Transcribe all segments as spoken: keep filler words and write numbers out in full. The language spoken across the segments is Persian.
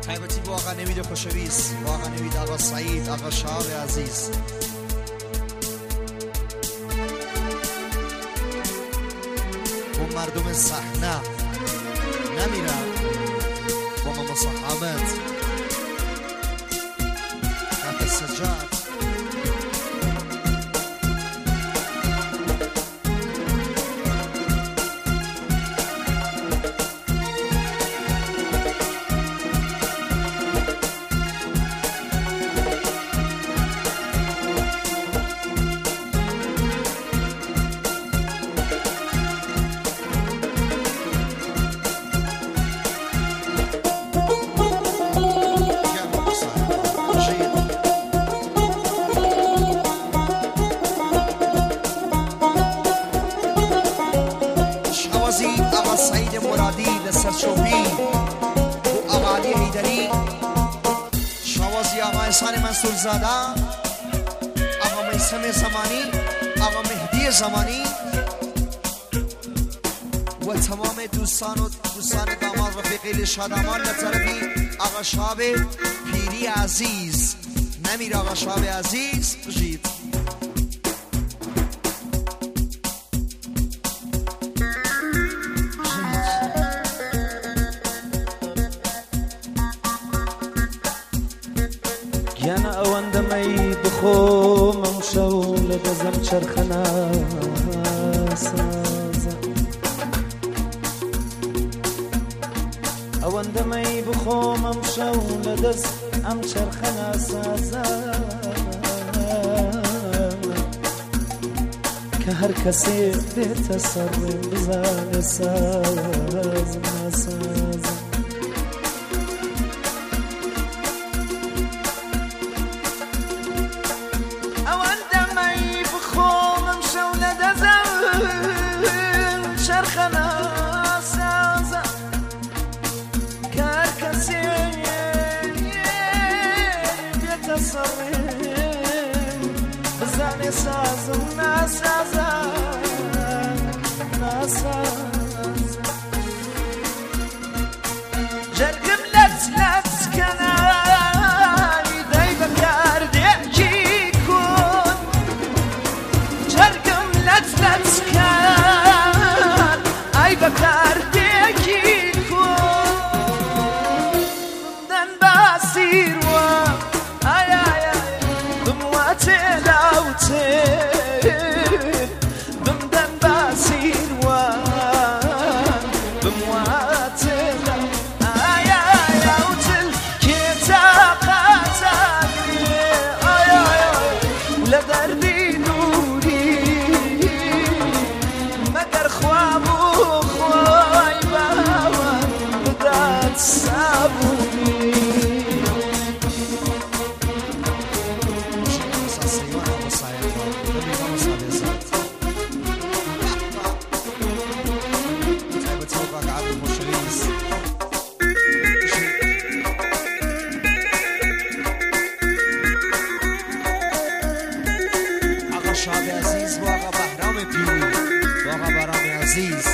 تایبتی با آقا نوید خوشویس، با آقا نوید، آقا سعید، آقا شهاب عزیز. با مردم صحنه نمیرم با ما مصاحبت خط سجاد. منصور زاده، آقا میثم زمانی، آقا مهدی زمانی و تمام دوستان و دوستان داماد رفیقی شادمان لطرفی آقا شهاب پیری عزیز. نمیر آقا شهاب عزیز بجید. گیانا ئەوەندەمەی بخۆمەم شەو لە دەزەم چرخەنە سازە، ئەوەندەمەی بخۆمەم شەو لە دەست ئەم چرخەنە سازە کە هەر کەسێ بێتە سەڕێ بزانێ ساز ناسازە. Sazım nasazan, nasazan. Cergim let let kanali day bakar deki kun. Cergim let let kan ay bakar deki kun. Dan basir wa ay ay ay dumwate laute. شهاب عزیز و آقا بهرام پیری و آقا بهرام عزیز.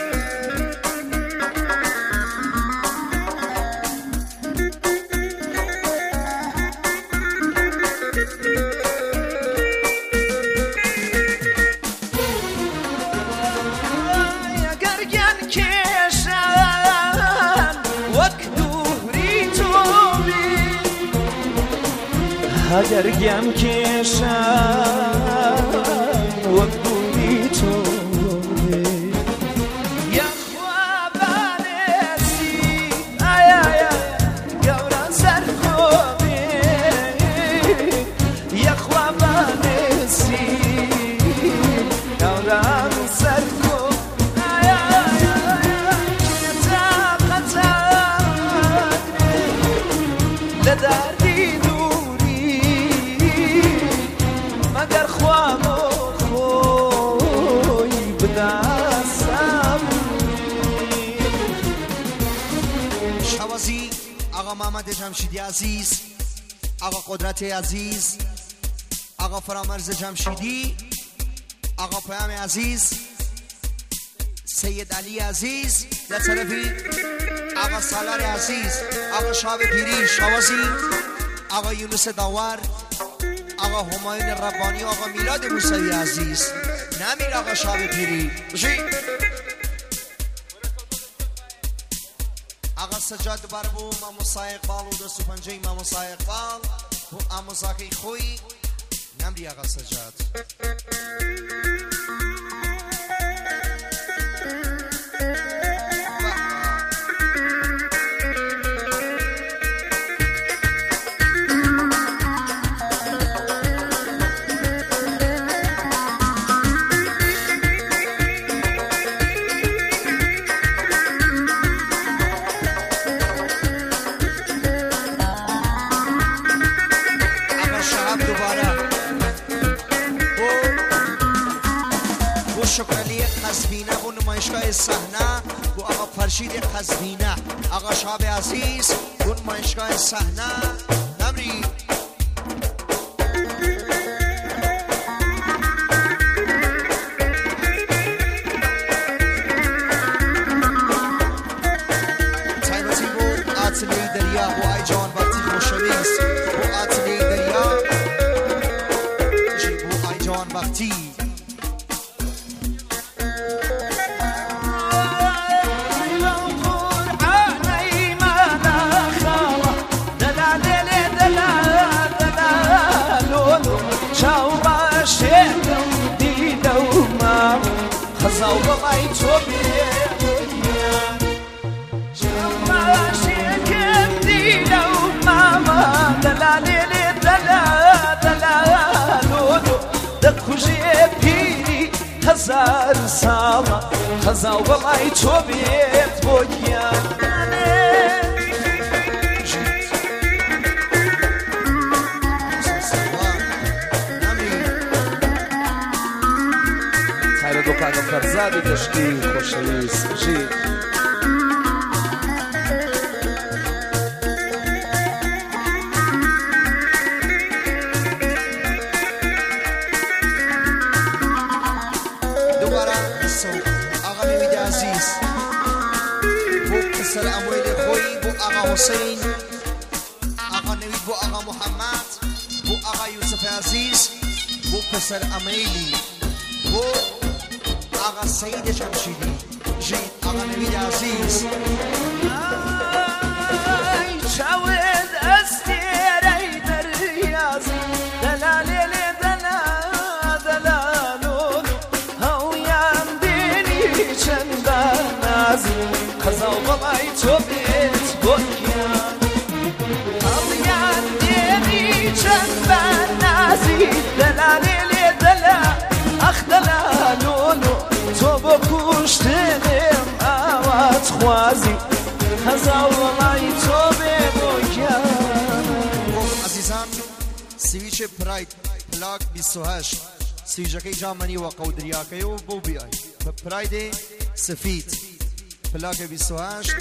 اگر گم کشم وقت بودی تو یا خوابانسی آی آی آی گوران سر خوبی یا خوابانسی گوران سر خوب آی آی آی طاقت لدردی آقا محمد جمشیدی عزیز، آقا قدرت عزیز، آقا فرامرز جمشیدی، آقا پیام عزیز، سید علی عزیز، در طرفی آقا سالار عزیز، آقا شاب پیری شوازی، آقا یونس داور، آقا همایون ربانی، آقا میلاد موسوی عزیز. نمیر آقا شاب پیری بشی. آقا سجاد بربو مامو سایق بال و دستو پنجه مامو سایق بال و امو زاکی خوی. نمری آقا سجاد. شکرعلی قزوینه و نمایشگاه صحنه و آقا فرشید قزوینه، آقا شاب عزیز و نمایشگاه صحنه. نمری تایبتی بود آتلی دریا و آی جان وقتی خوشویز و آتلی دریا جی و آی جان وقتی خزاو بای تو بیاد شما شکم دیدم ماما دلالی دلا دلالو دکوجی پیری هزار سالا خزاو بای تو بیاد بویان دوکانو فرزادی دشتی خوشویست بشی. دوباره سو آقا میوید عزیز بو پسر امویل خوی بو آقا حسین، آقا نوید بو آقا محمد، بو آقا یوسف عزیز، بو پسر امیلی، بو آقا سید شمشیدی جی آقا نوید عزیز. ای چاود استیری دریازی دلالی دلا دلالون هاویم دینی چند نازی خزاو بای تو بیت بکیان هاویم دینی چند نازی دلالی دلا اخ دلالونو تو بکشتنم آوات خوازی خزاو بای تو بگویم. عزیزان سویچ پراید پلاک بیست و هشت سویچکی جامنی و قودریاکی و بو بی آی پراید سفید پلاک بیست و هشت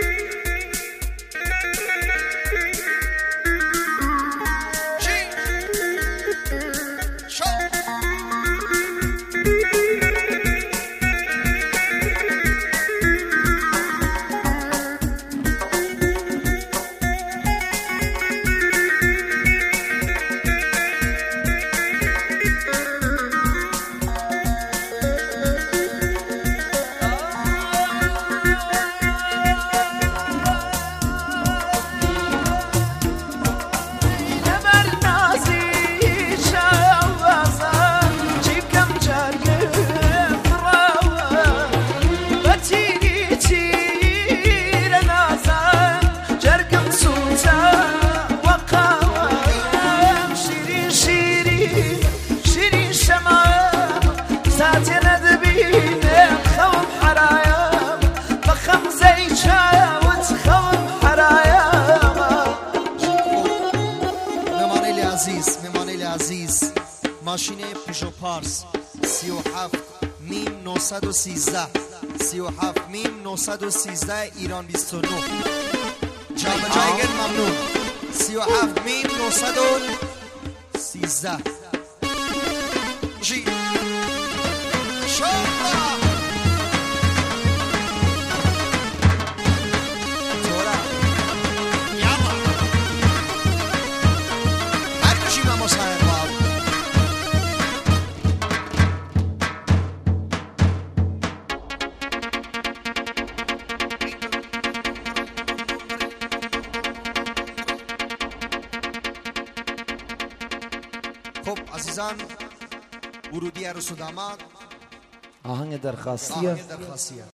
ماشین پژو پارس سی و هفت میم نهصد و سیزده سی و هفت میم نهصد و سیزده ایران بیست و نه جابه جایگر ممنون سی و هفت میم نهصد و سیزده جی شما خب عزیزان ورودی عروس و داماد آهنگ درخواستیه آهنگ درخواستیه